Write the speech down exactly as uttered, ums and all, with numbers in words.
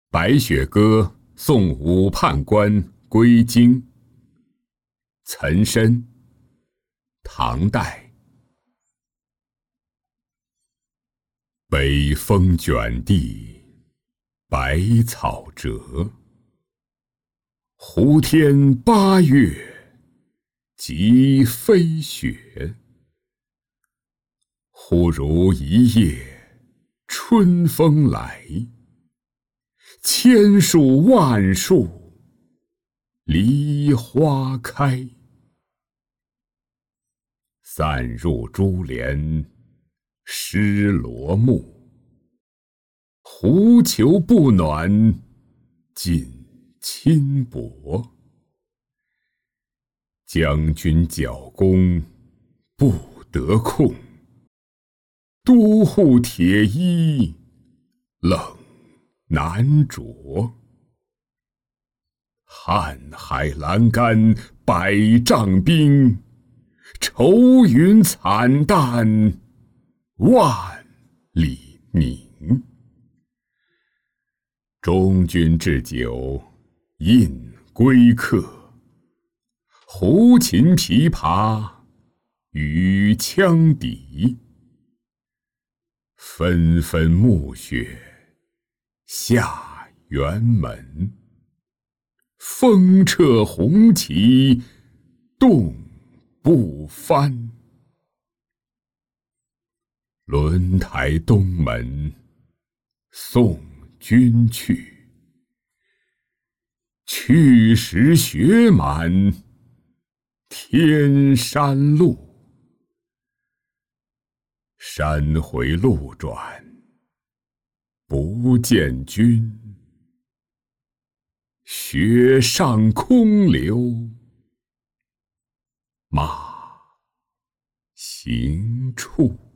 白雪歌送武判官归京。岑参，唐代。北风卷地，白草折。胡天八月，即飞雪。忽如一夜春风来，千树万树梨花开。散入珠帘湿罗幕，狐裘不暖尽轻薄。将军角弓不得控，都护铁衣冷难着。瀚海阑干百丈冰，愁云惨淡万里凝。中军置酒饮归客，胡琴琵琶与羌笛。纷纷暮雪下辕门，风掣红旗动不翻。轮台东门送君去，去时雪满天山路。山回路转不见君，雪上空留马行处。